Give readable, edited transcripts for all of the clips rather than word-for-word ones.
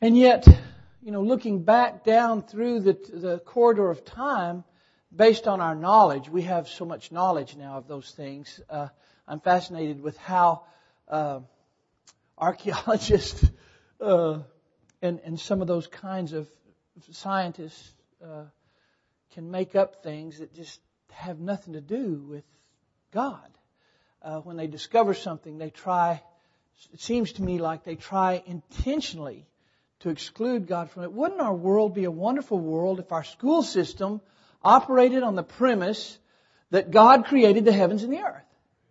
And yet, looking back down through the corridor of time, looking back down through the corridor of time, based on our knowledge, we have so much knowledge now of those things. I'm fascinated with how archaeologists and some of those kinds of scientists can make up things that just have nothing to do with God. When they discover something, it seems to me like they try intentionally to exclude God from it. Wouldn't our world be a wonderful world if our school system operated on the premise that God created the heavens and the earth?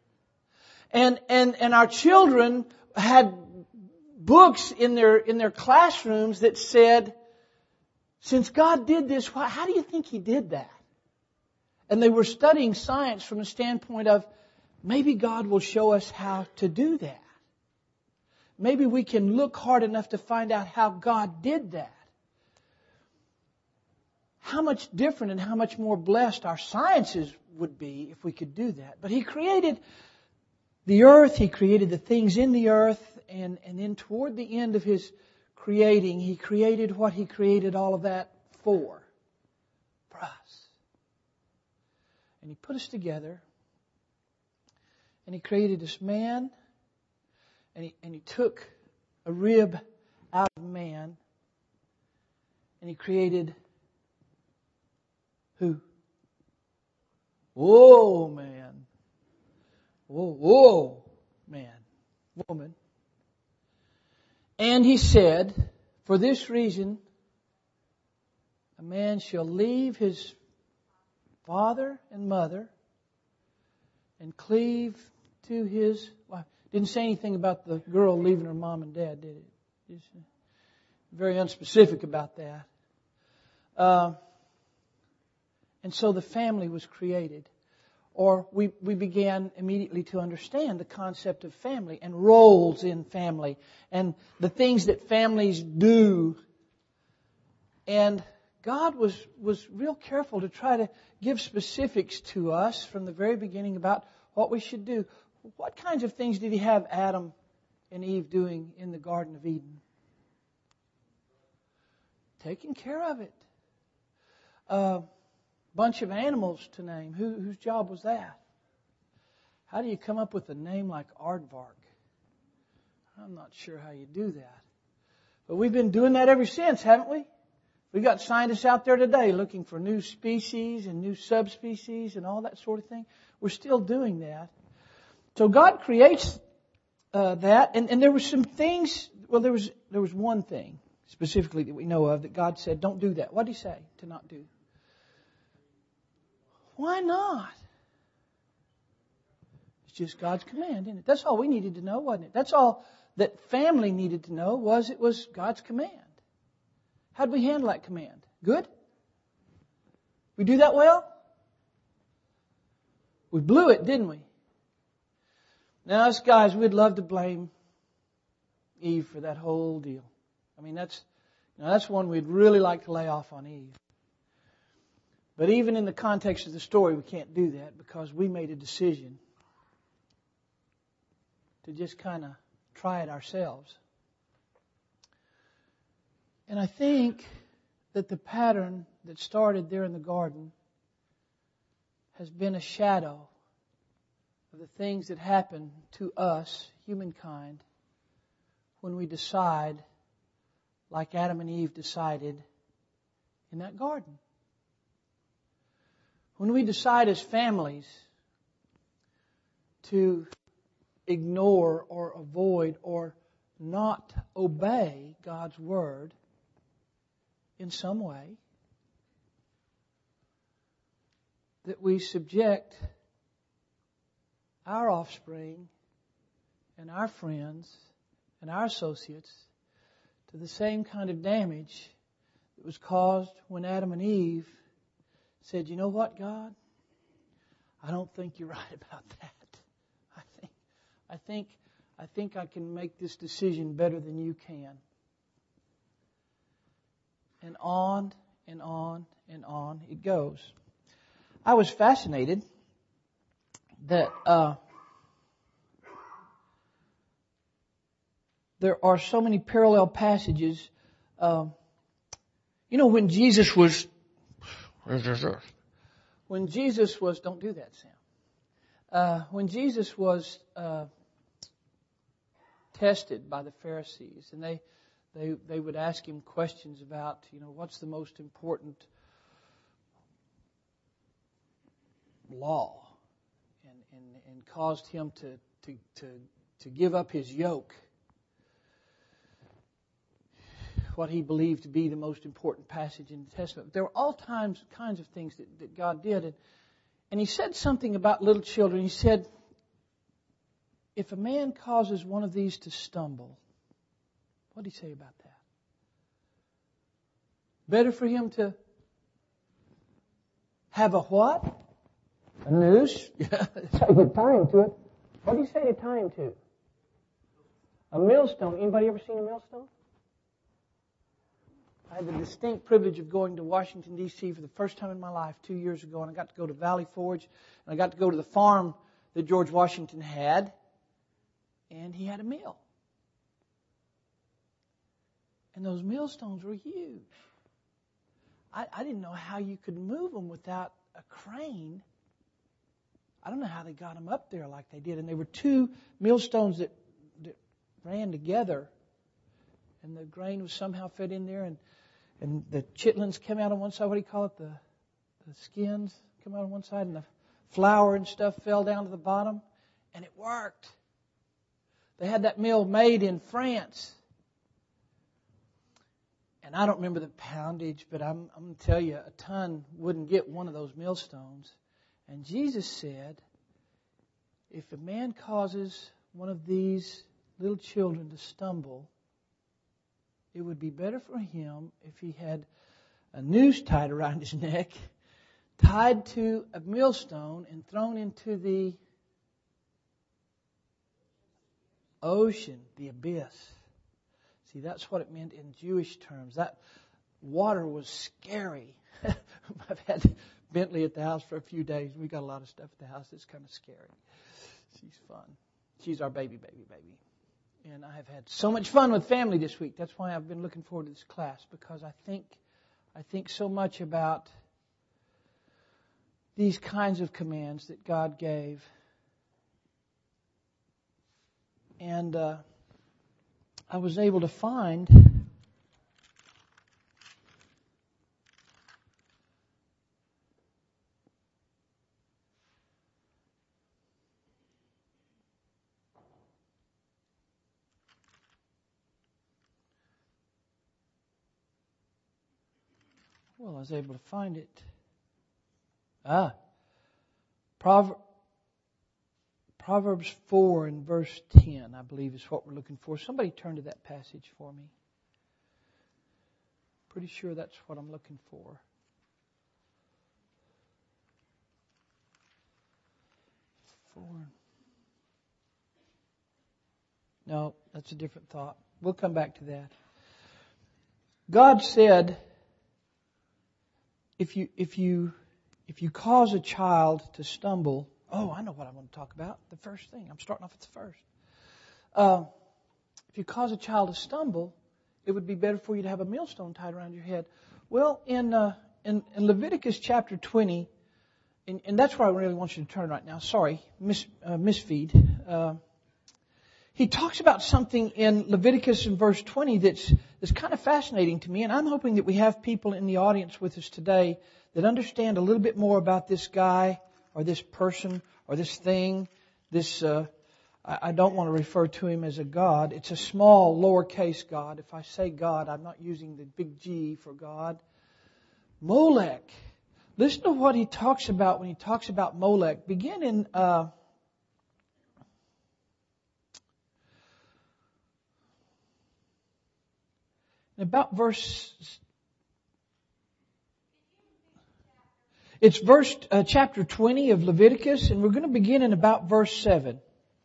And our children had books in their classrooms that said, since God did this, how do you think He did that? And they were studying science from a standpoint of, maybe God will show us how to do that. Maybe we can look hard enough to find out how God did that. How much different and how much more blessed our sciences would be if we could do that. But He created the earth, He created the things in the earth, and then toward the end of His creating, He created what He created all of that for us. And He put us together, and He created this man, and He took a rib out of man, and He created who? Whoa, man. Whoa, man. Woman. And He said, for this reason, a man shall leave his father and mother and cleave to his wife. Didn't say anything about the girl leaving her mom and dad, did it? It's very unspecific about that. And so the family was created. Or we began immediately to understand the concept of family and roles in family and the things that families do. And God was real careful to try to give specifics to us from the very beginning about what we should do. What kinds of things did He have Adam and Eve doing in the Garden of Eden? Taking care of it. Bunch of animals to name. Whose job was that? How do you come up with a name like Aardvark? I'm not sure how you do that. But we've been doing that ever since, haven't we? We got scientists out there today looking for new species and new subspecies and all that sort of thing. We're still doing that. So God creates that, and there were some things. Well, there was one thing specifically that we know of that God said, "Don't do that." What did He say to not do? Why not? It's just God's command, isn't it? That's all we needed to know, wasn't it? That's all that family needed to know was it was God's command. How did we handle that command? Good? We do that well? We blew it, didn't we? Now, us guys, we'd love to blame Eve for that whole deal. I mean, that's one we'd really like to lay off on Eve. But even in the context of the story, we can't do that because we made a decision to just kind of try it ourselves. And I think that the pattern that started there in the garden has been a shadow of the things that happen to us, humankind, when we decide, like Adam and Eve decided in that garden. When we decide as families to ignore or avoid or not obey God's Word in some way, that we subject our offspring and our friends and our associates to the same kind of damage that was caused when Adam and Eve said, "You know what, God? I don't think you're right about that. I think I can make this decision better than you can." And on and on and on it goes. I was fascinated that there are so many parallel passages When Jesus was, don't do that, Sam. When Jesus was tested by the Pharisees, and they would ask him questions about, what's the most important law, and caused him to give up his yoke, what he believed to be the most important passage in the Testament. There were all kinds of things that God did. And he said something about little children. He said, if a man causes one of these to stumble, what did he say about that? Better for him to have a what? A noose? Yeah, that's how you tie him to it. What do you say to tie him to? A millstone. Anybody ever seen a millstone? I had the distinct privilege of going to Washington, D.C. for the first time in my life 2 years ago, and I got to go to Valley Forge, and I got to go to the farm that George Washington had, and he had a mill. And those millstones were huge. I didn't know how you could move them without a crane. I don't know how they got them up there like they did. And there were two millstones that ran together, and the grain was somehow fed in there, and the chitlins came out on one side. What do you call it? The skins come out on one side, and the flour and stuff fell down to the bottom, and it worked. They had that mill made in France. And I don't remember the poundage, but I'm going to tell you, a ton wouldn't get one of those millstones. And Jesus said, if a man causes one of these little children to stumble, it would be better for him if he had a noose tied around his neck, tied to a millstone, and thrown into the ocean, the abyss. See, that's what it meant in Jewish terms. That water was scary. I've had Bentley at the house for a few days. We got a lot of stuff at the house that's kind of scary. She's fun. She's our baby. And I have had so much fun with family this week. That's why I've been looking forward to this class, because I think so much about these kinds of commands that God gave. And I was able to find it. Proverbs 4 and verse 10, I believe, is what we're looking for. Somebody turn to that passage for me. Pretty sure that's what I'm looking for. No, that's a different thought. We'll come back to that. God said, if you cause a child to stumble, I know what I want to talk about. The first thing. I'm starting off with the first. If you cause a child to stumble, it would be better for you to have a millstone tied around your head. Well, in Leviticus chapter 20, and that's where I really want you to turn right now. Sorry, misfeed. He talks about something in Leviticus in verse 20 that's kind of fascinating to me, and I'm hoping that we have people in the audience with us today that understand a little bit more about this guy or this person or this thing. I don't want to refer to him as a god. It's a small, lowercase god. If I say God, I'm not using the big G for God. Molech. Listen to what he talks about when he talks about Molech. Begin in about verse. It's chapter 20 of Leviticus, and we're going to begin in about verse 7.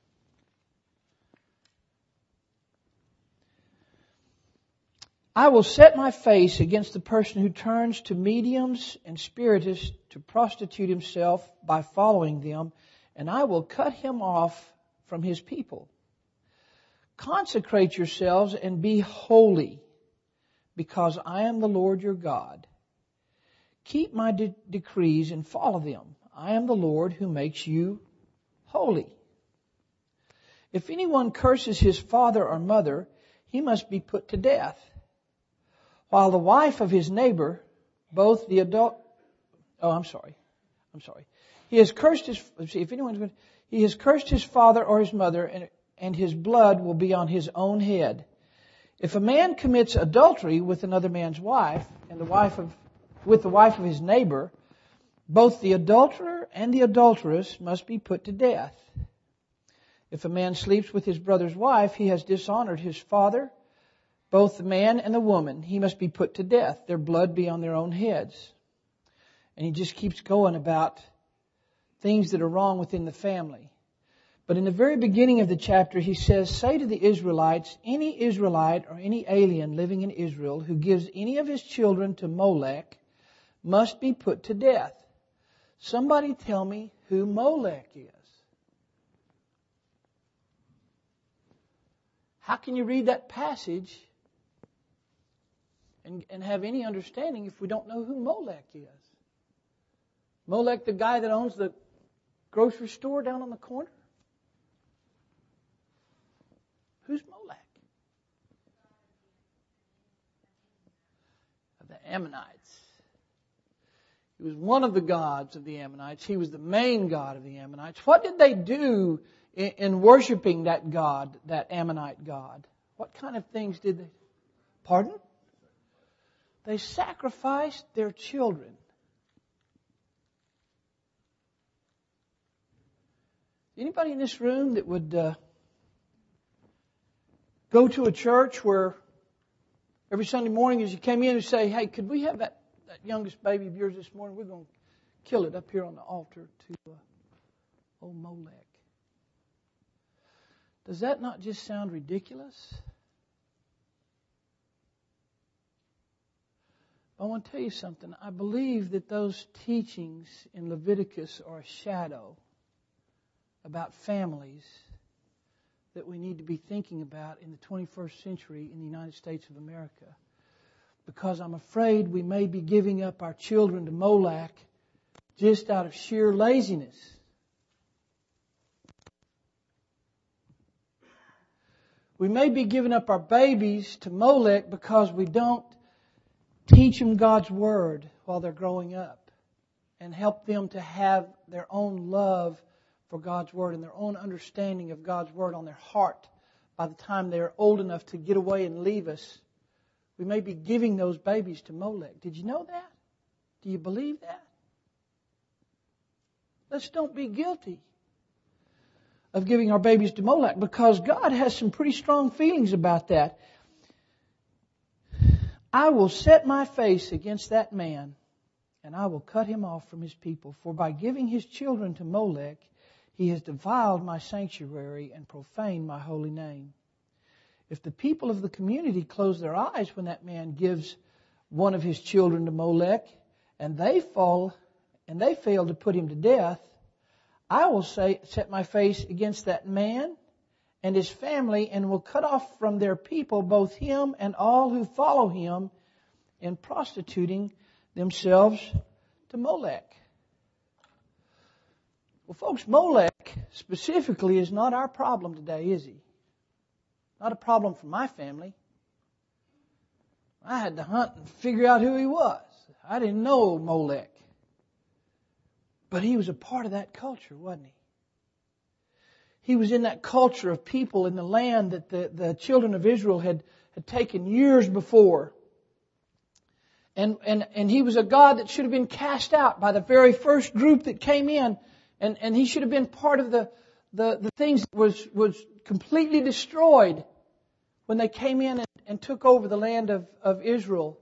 I will set my face against the person who turns to mediums and spiritists to prostitute himself by following them, and I will cut him off from his people. Consecrate yourselves and be holy, because I am the Lord your God. Keep my decrees and follow them. I am the Lord who makes you holy. If anyone curses his father or mother, he must be put to death. While the wife of his neighbor, both the adult... Oh, I'm sorry. He has cursed his father or his mother, and his blood will be on his own head. If a man commits adultery with another man's wife, and with the wife of his neighbor, both the adulterer and the adulteress must be put to death. If a man sleeps with his brother's wife, he has dishonored his father, both the man and the woman. He must be put to death. Their blood be on their own heads. And he just keeps going about things that are wrong within the family. But in the very beginning of the chapter, he says, say to the Israelites, any Israelite or any alien living in Israel who gives any of his children to Molech must be put to death. Somebody tell me who Molech is. How can you read that passage and have any understanding if we don't know who Molech is? Molech, the guy that owns the grocery store down on the corner? Who's Molech? Of the Ammonites. He was one of the gods of the Ammonites. He was the main god of the Ammonites. What did they do in worshiping that god, that Ammonite god? What kind of things did they? Pardon? They sacrificed their children. Anybody in this room that would go to a church where every Sunday morning as you came in and say, hey, could we have that youngest baby of yours this morning? We're going to kill it up here on the altar to old Molech. Does that not just sound ridiculous? I want to tell you something. I believe that those teachings in Leviticus are a shadow about families that we need to be thinking about in the 21st century in the United States of America. Because I'm afraid we may be giving up our children to Molech just out of sheer laziness. We may be giving up our babies to Molech because we don't teach them God's Word while they're growing up and help them to have their own love for God's Word and their own understanding of God's Word on their heart by the time they're old enough to get away and leave us. We may be giving those babies to Molech. Did you know that? Do you believe that? Let's don't be guilty of giving our babies to Molech, because God has some pretty strong feelings about that. I will set my face against that man, and I will cut him off from his people. For by giving his children to Molech, he has defiled my sanctuary and profaned my holy name. If the people of the community close their eyes when that man gives one of his children to Molech, and they fail to put him to death, I will set my face against that man and his family, and will cut off from their people both him and all who follow him in prostituting themselves to Molech. Well, folks, Molech specifically is not our problem today, is he? Not a problem for my family. I had to hunt and figure out who he was. I didn't know Molech. But he was a part of that culture, wasn't he? He was in that culture of people in the land that the children of Israel had taken years before. And he was a God that should have been cast out by the very first group that came in. And he should have been part of the things that was completely destroyed when they came in and took over the land of Israel.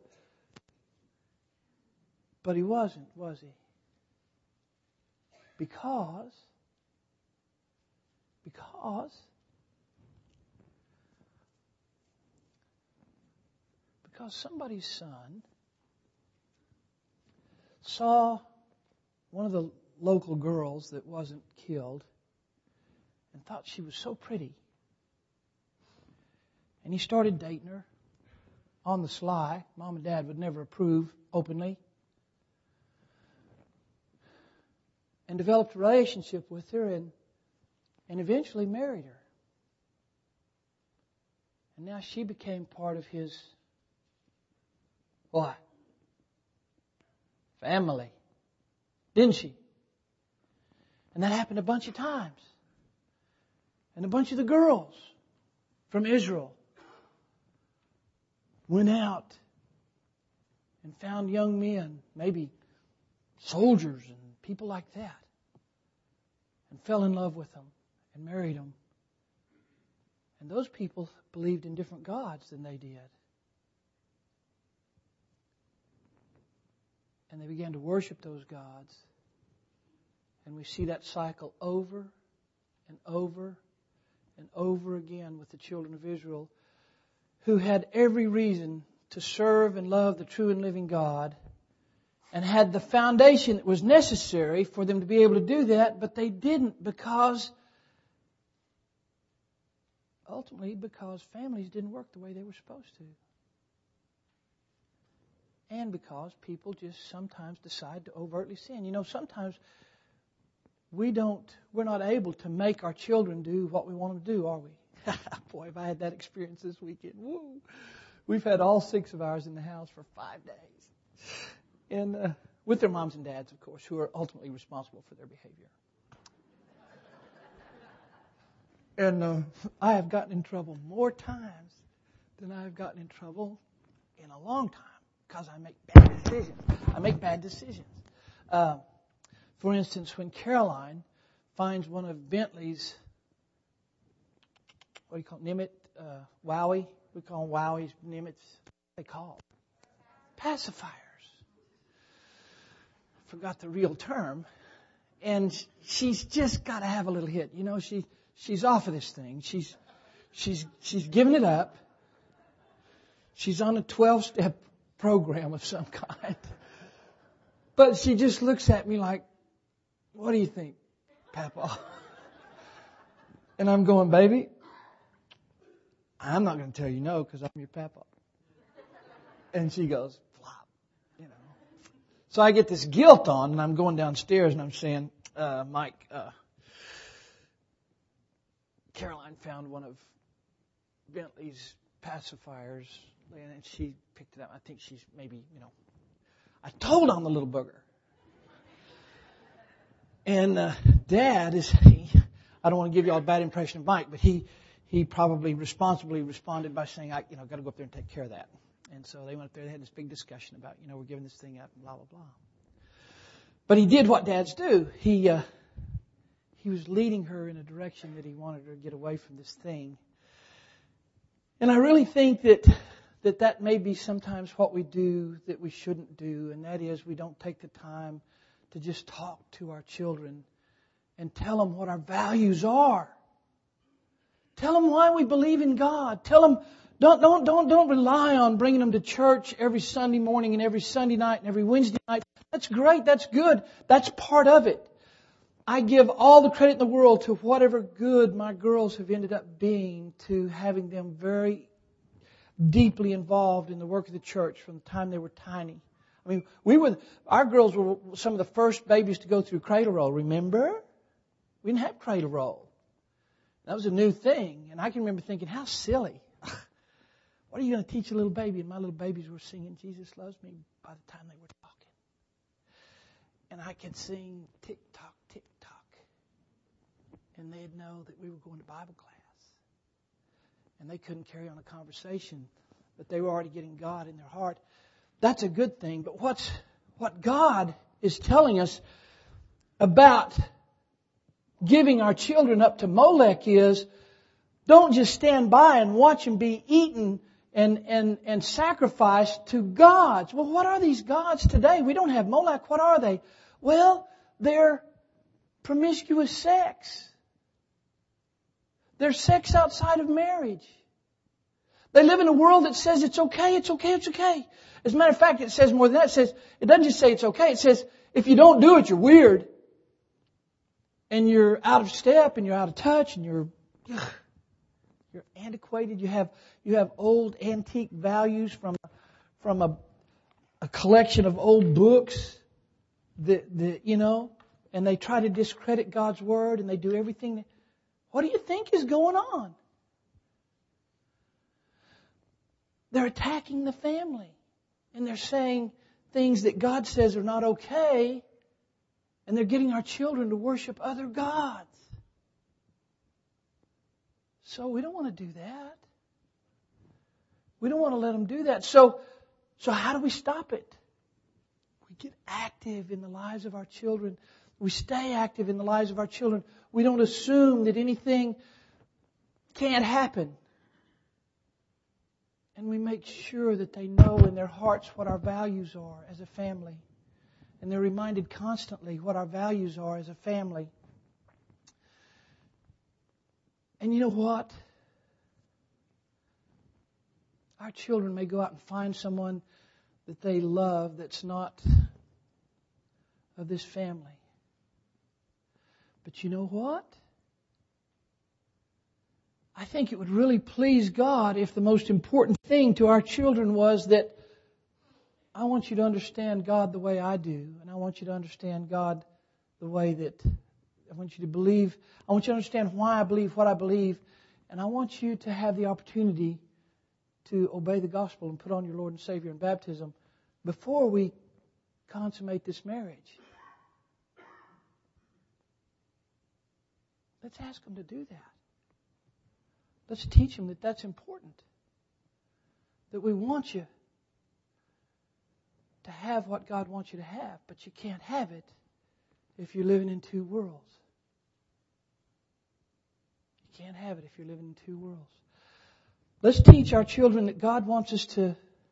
But he wasn't, was he? Because somebody's son saw one of the local girls that wasn't killed and thought she was so pretty. And he started dating her on the sly. Mom and Dad would never approve openly. And developed a relationship with her and eventually married her. And now she became part of his what? Family. Didn't she? And that happened a bunch of times. And a bunch of the girls from Israel went out and found young men, maybe soldiers and people like that, and fell in love with them and married them. And those people believed in different gods than they did. And they began to worship those gods. And we see that cycle over and over and over again with the children of Israel, who had every reason to serve and love the true and living God, and had the foundation that was necessary for them to be able to do that, but they didn't ultimately because families didn't work the way they were supposed to. And because people just sometimes decide to overtly sin. You know, sometimes we're not able to make our children do what we want them to do, are we? Boy, if I had that experience this weekend. Woo! We've had all 6 of ours in the house for 5 days. And with their moms and dads, of course, who are ultimately responsible for their behavior. And I have gotten in trouble more times than I have gotten in trouble in a long time because I make bad decisions. For instance, when Caroline finds one of Bentley's, what do you call them, Nimitz, Wowie? We call them Wowies, Nimitz. What they call pacifiers. Forgot the real term. And she's just got to have a little hit. You know, she's off of this thing. She's given it up. She's on a 12-step program of some kind. But she just looks at me like, what do you think, Papa? And I'm going, baby, I'm not going to tell you no because I'm your Papa. And she goes, flop, you know. So I get this guilt on, and I'm going downstairs and I'm saying, Mike, Caroline found one of Bentley's pacifiers, and she picked it up. I think she's maybe, you know, I told on the little booger. And Dad I don't want to give you all a bad impression of Mike, but he probably responsibly responded by saying, got to go up there and take care of that. And so they went up there, they had this big discussion about, we're giving this thing up and blah, blah, blah. But he did what dads do. He was leading her in a direction that he wanted her to get away from this thing. And I really think that may be sometimes what we do that we shouldn't do, and that is we don't take the time to just talk to our children and tell them what our values are. Tell them why we believe in God. Tell them, don't rely on bringing them to church every Sunday morning and every Sunday night and every Wednesday night. That's great. That's good. That's part of it. I give all the credit in the world to whatever good my girls have ended up being, to having them very deeply involved in the work of the church from the time they were tiny. I mean, our girls were some of the first babies to go through cradle roll. Remember? We didn't have cradle roll. That was a new thing. And I can remember thinking, how silly. What are you going to teach a little baby? And my little babies were singing Jesus Loves Me by the time they were talking. And I could sing tick tock, tick tock. And they'd know that we were going to Bible class. And they couldn't carry on a conversation, but they were already getting God in their heart. That's a good thing. But what God is telling us about giving our children up to Molech is, don't just stand by and watch them be eaten and sacrificed to gods. Well, what are these gods today? We don't have Molech. What are they? Well, they're promiscuous sex. They're sex outside of marriage. They live in a world that says it's okay, it's okay, it's okay. As a matter of fact, it says more than that. It doesn't just say it's okay. It says if you don't do it, you're weird. And you're out of step and you're out of touch and you're You're antiquated. You have old antique values from a collection of old books and they try to discredit God's Word and they do everything. What do you think is going on? They're attacking the family. And they're saying things that God says are not okay. And they're getting our children to worship other gods. So we don't want to do that. We don't want to let them do that. So how do we stop it? We get active in the lives of our children. We stay active in the lives of our children. We don't assume that anything can't happen. And we make sure that they know in their hearts what our values are as a family. And they're reminded constantly what our values are as a family. And you know what? Our children may go out and find someone that they love that's not of this family. But you know what? I think it would really please God if the most important thing to our children was that I want you to understand God the way I do, and I want you to understand God the way that I want you to believe. I want you to understand why I believe what I believe, and I want you to have the opportunity to obey the gospel and put on your Lord and Savior in baptism before we consummate this marriage. Let's ask them to do that. Let's teach them that that's important. That we want you to have what God wants you to have, but you can't have it if you're living in two worlds. You can't have it if you're living in two worlds. Let's teach our children that God wants us to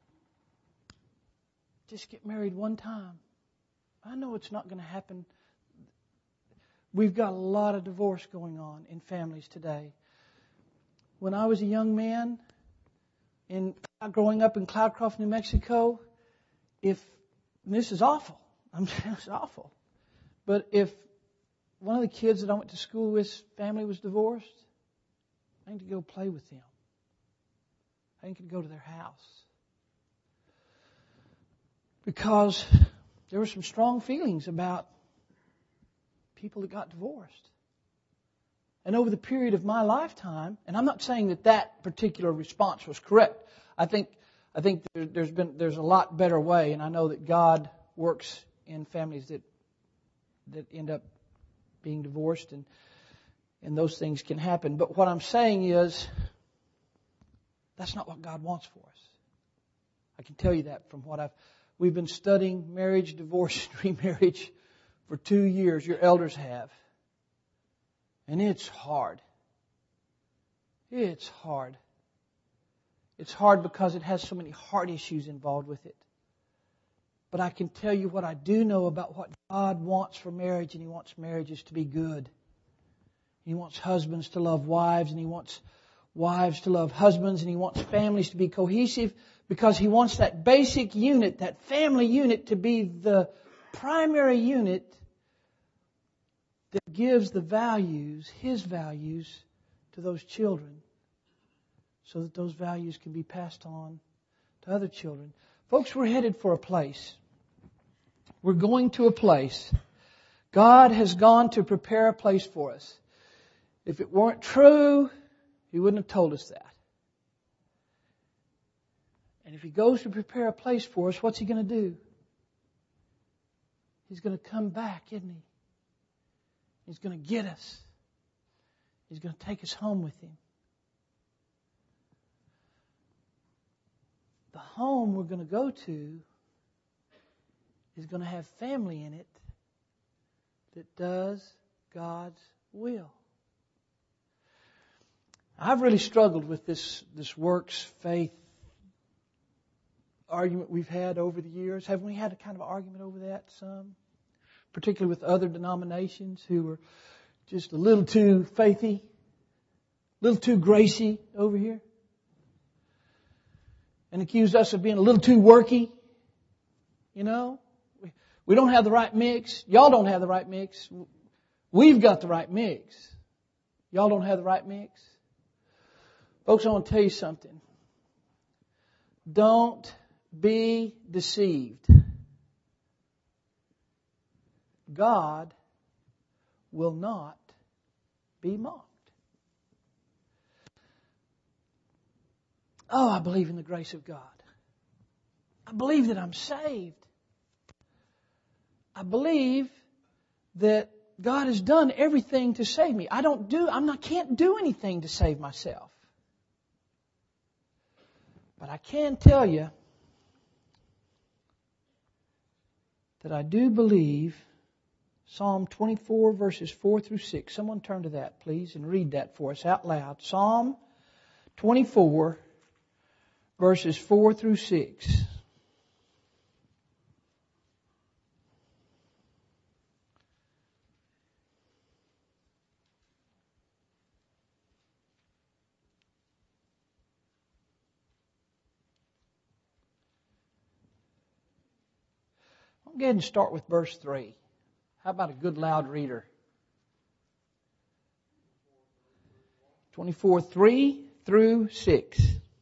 just get married one time. I know it's not going to happen. We've got a lot of divorce going on in families today. When I was a young man, growing up in Cloudcroft, New Mexico, this is awful. It's awful. But if one of the kids that I went to school with, family was divorced, I had to go play with them. I could go to their house. Because there were some strong feelings about people that got divorced. And over the period of my lifetime, and I'm not saying that particular response was correct. I think there's a lot better way, and I know that God works in families that end up being divorced, and those things can happen. But what I'm saying is, that's not what God wants for us. I can tell you that from what we've been studying marriage, divorce, and remarriage for 2 years. Your elders have. And it's hard. It's hard. It's hard because it has so many heart issues involved with it. But I can tell you what I do know about what God wants for marriage, and He wants marriages to be good. He wants husbands to love wives, and He wants wives to love husbands, and He wants families to be cohesive because He wants that basic unit, that family unit, to be the primary unit that gives the values, His values, to those children so that those values can be passed on to other children. Folks, we're headed for a place. We're going to a place. God has gone to prepare a place for us. If it weren't true, He wouldn't have told us that. And if He goes to prepare a place for us, what's He going to do? He's going to come back, isn't He? He's going to get us. He's going to take us home with Him. The home we're going to go to is going to have family in it that does God's will. I've really struggled with this works, faith argument we've had over the years. Haven't we had a kind of argument over that some? Particularly with other denominations who were just a little too faithy, a little too gracie over here. And accused us of being a little too worky. You know, we don't have the right mix. Y'all don't have the right mix. We've got the right mix. Y'all don't have the right mix. Folks, I want to tell you something. Don't be deceived. God will not be mocked. Oh, I believe in the grace of God. I believe that I'm saved. I believe that God has done everything to save me. Can't do anything to save myself. But I can tell you that I do believe Psalm 24 verses 4 through 6. Someone turn to that, please, and read that for us out loud. Psalm 24 verses 4 through 6. I'll go ahead and start with verse 3. How about a good loud reader? 24, 3 through 6.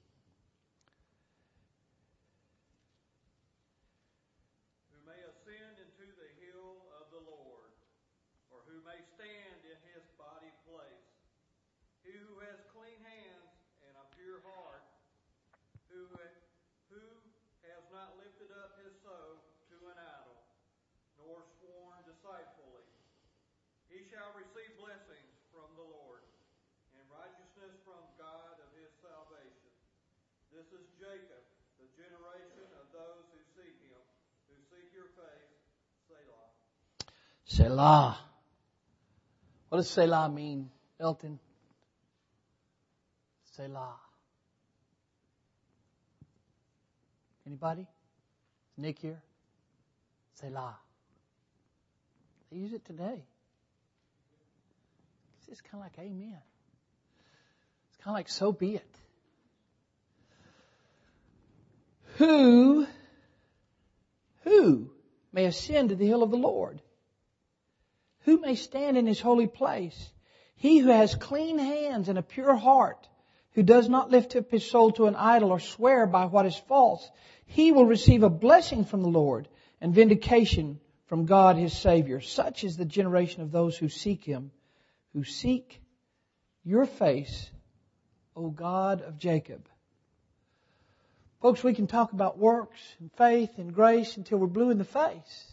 Who may ascend into the hill of the Lord, or who may stand in His body place? He who has clean hands and a pure heart, who has not lifted up his soul to an idol, nor sworn deceitfully. He shall receive blessings from the Lord, and righteousness from God of his salvation. This is Jacob, the generation of those who seek Him, who seek your face, Selah. Selah. What does Selah mean, Elton? Selah. Anybody? Is Nick here? Selah. They use it today. It's just kind of like amen. It's kind of like so be it. Who may ascend to the hill of the Lord? Who may stand in His holy place? He who has clean hands and a pure heart, who does not lift up his soul to an idol or swear by what is false, he will receive a blessing from the Lord and vindication from God His Savior. Such is the generation of those who seek Him, who seek your face, O God of Jacob. Folks, we can talk about works and faith and grace until we're blue in the face.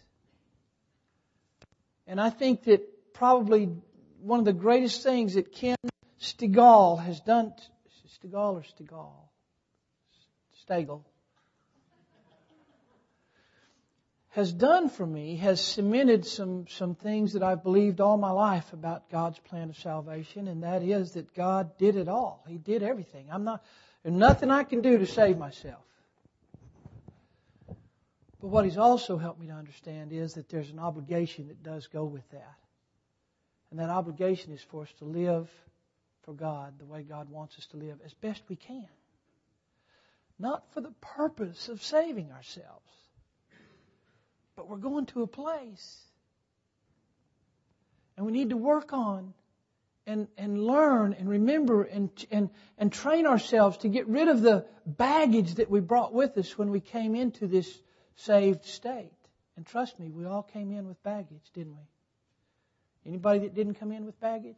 And I think that probably one of the greatest things that Ken Stegall has done, Stegall or Stegall? Stegall. Has done for me, has cemented some things that I've believed all my life about God's plan of salvation, and that is that God did it all. He did everything. There's nothing I can do to save myself. But what He's also helped me to understand is that there's an obligation that does go with that. And that obligation is for us to live for God the way God wants us to live as best we can. Not for the purpose of saving ourselves. But we're going to a place. And we need to work on and learn and remember and train ourselves to get rid of the baggage that we brought with us when we came into this saved state. And trust me, we all came in with baggage, didn't we? Anybody that didn't come in with baggage?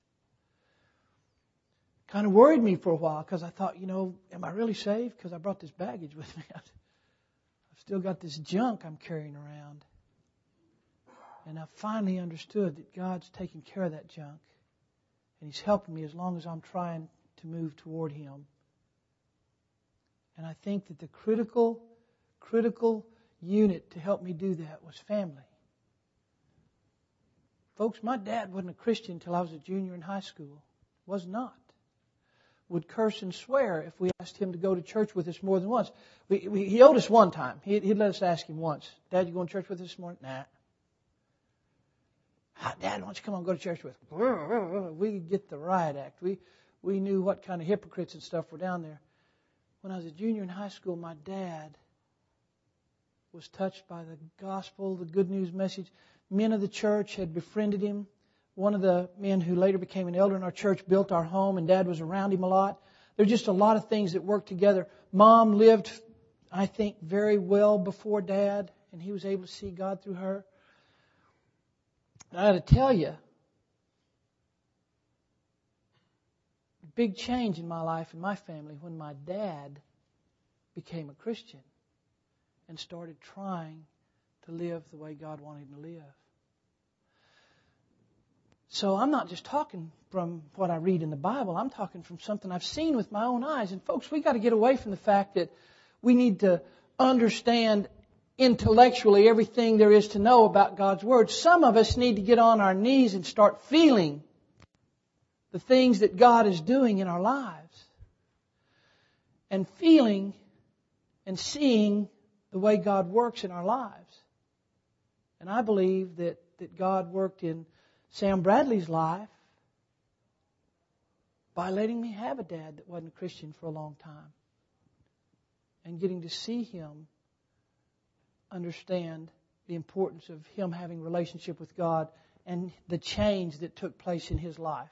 Kind of worried me for a while because I thought, am I really saved? Because I brought this baggage with me. I've still got this junk I'm carrying around. And I finally understood that God's taking care of that junk. And He's helping me as long as I'm trying to move toward Him. And I think that the critical unit to help me do that was family. Folks, my dad wasn't a Christian until I was a junior in high school. Was not. Would curse and swear if we asked him to go to church with us more than once. He owed us one time. He'd let us ask him once. Dad, you going to church with us this morning? Nah. Dad, why don't you come on and go to church with us? We could get the riot act. We knew what kind of hypocrites and stuff were down there. When I was a junior in high school, my dad was touched by the gospel, the good news message. Men of the church had befriended him. One of the men who later became an elder in our church built our home, and Dad was around him a lot. There are just a lot of things that work together. Mom lived, I think, very well before Dad, and he was able to see God through her. And I got to tell you, big change in my life and my family when my dad became a Christian and started trying to live the way God wanted him to live. So I'm not just talking from what I read in the Bible. I'm talking from something I've seen with my own eyes. And folks, we've got to get away from the fact that we need to understand intellectually everything there is to know about God's Word. Some of us need to get on our knees and start feeling the things that God is doing in our lives. And feeling and seeing the way God works in our lives. And I believe that God worked in Sam Bradley's life by letting me have a dad that wasn't a Christian for a long time. And getting to see him understand the importance of him having a relationship with God and the change that took place in his life.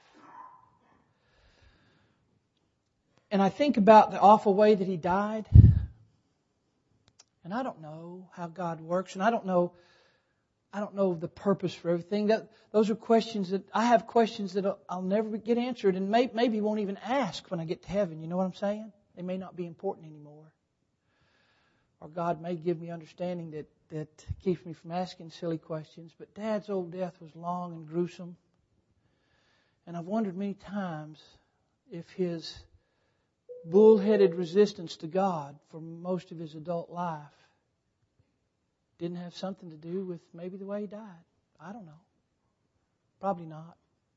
And I think about the awful way that he died. And I don't know how God works, and I don't know the purpose for everything. Those are questions that I have questions that I'll never get answered, and maybe won't even ask when I get to heaven. You know what I'm saying? They may not be important anymore. Or God may give me understanding that keeps me from asking silly questions. But Dad's old death was long and gruesome. And I've wondered many times if his bullheaded resistance to God for most of his adult life didn't have something to do with maybe the way he died. I don't know. Probably not.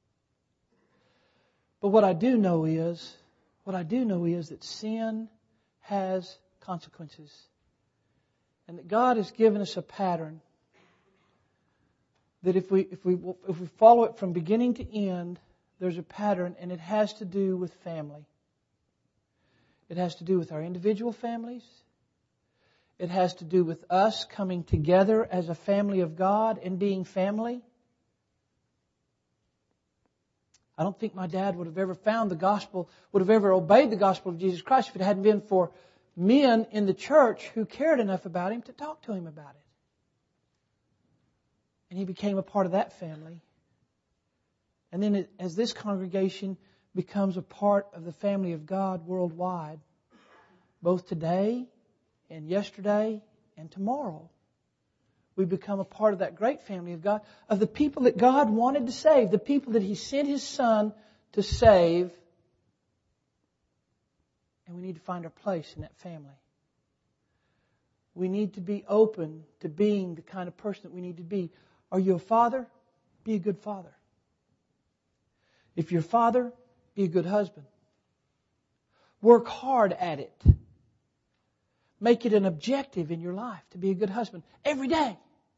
But what I do know is that sin has consequences. And that God has given us a pattern that if we follow it from beginning to end, there's a pattern, and it has to do with family. It has to do with our individual families. It has to do with us coming together as a family of God and being family. I don't think my dad would have ever found the gospel, would have ever obeyed the gospel of Jesus Christ if it hadn't been for men in the church who cared enough about him to talk to him about it. And he became a part of that family. And then as this congregation becomes a part of the family of God worldwide, both today and yesterday and tomorrow, we become a part of that great family of God, of the people that God wanted to save, the people that He sent His Son to save. And we need to find our place in that family. We need to be open to being the kind of person that we need to be. Are you a father? Be a good father. If you're a father, be a good husband. Work hard at it. Make it an objective in your life to be a good husband every day.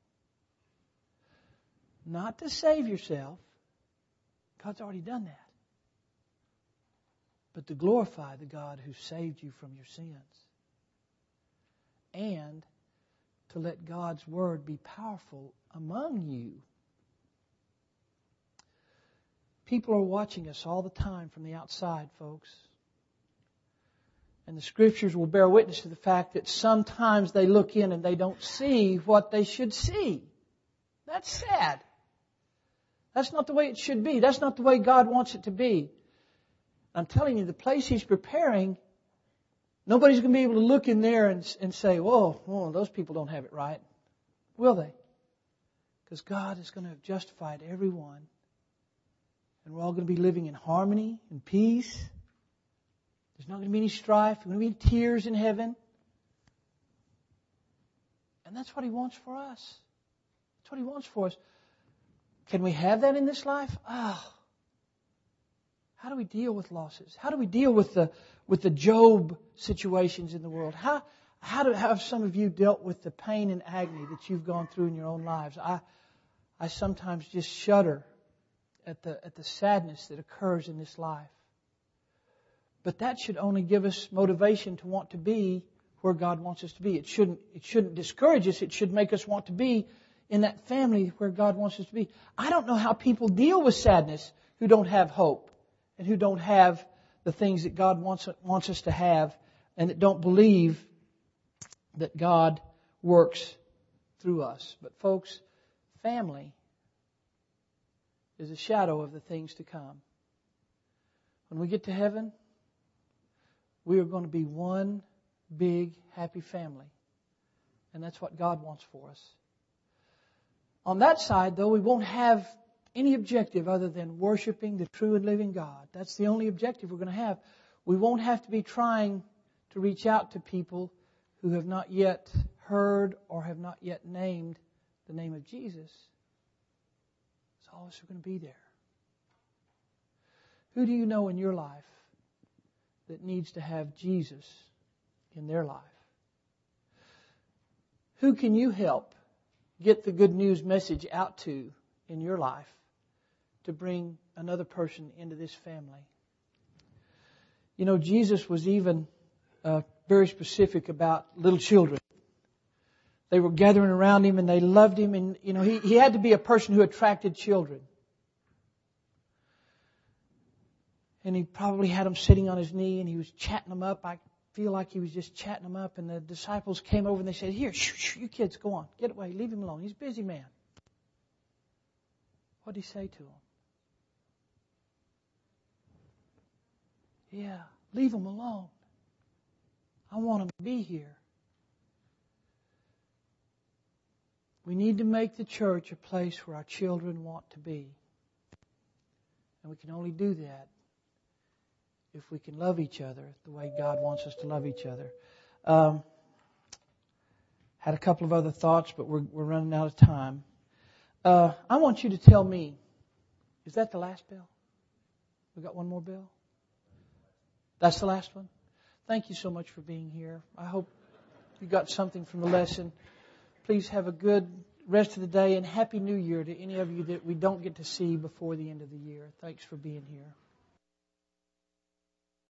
Not to save yourself. God's already done that. But to glorify the God who saved you from your sins. And to let God's Word be powerful among you. People are watching us all the time from the outside, folks. And the Scriptures will bear witness to the fact that sometimes they look in and they don't see what they should see. That's sad. That's not the way it should be. That's not the way God wants it to be. I'm telling you, the place He's preparing, nobody's going to be able to look in there and say, whoa, those people don't have it right. Will they? Because God is going to have justified everyone. And we're all going to be living in harmony and peace. There's not going to be any strife. There's going to be tears in heaven. And that's what He wants for us. That's what He wants for us. Can we have that in this life? How do we deal with losses? How do we deal with the Job situations in the world? How have some of you dealt with the pain and agony that you've gone through in your own lives? I sometimes just shudder at the sadness that occurs in this life. But that should only give us motivation to want to be where God wants us to be. It shouldn't discourage us. It should make us want to be in that family where God wants us to be. I don't know how people deal with sadness who don't have hope and who don't have the things that God wants us to have, and that don't believe that God works through us. But folks, family is a shadow of the things to come. When we get to heaven, we are going to be one big, happy family. And that's what God wants for us. On that side, though, we won't have any objective other than worshiping the true and living God. That's the only objective we're going to have. We won't have to be trying to reach out to people who have not yet heard or have not yet named the name of Jesus. So all of us are going to be there. Who do you know in your life that needs to have Jesus in their life? Who can you help get the good news message out to in your life to bring another person into this family? You know, Jesus was even very specific about little children. They were gathering around Him and they loved Him, and you know, he had to be a person who attracted children. And He probably had them sitting on His knee and He was chatting them up. I feel like He was just chatting them up, and the disciples came over and they said, "Here, shh, you kids, go on. Get away. Leave Him alone. He's a busy man." What did He say to them? Yeah, leave Him alone. I want Him to be here. We need to make the church a place where our children want to be. And we can only do that if we can love each other the way God wants us to love each other. Had a couple of other thoughts, but we're running out of time. I want you to tell me, is that the last bell? We got one more bell? That's the last one? Thank you so much for being here. I hope you got something from the lesson. Please have a good rest of the day, and Happy New Year to any of you that we don't get to see before the end of the year. Thanks for being here.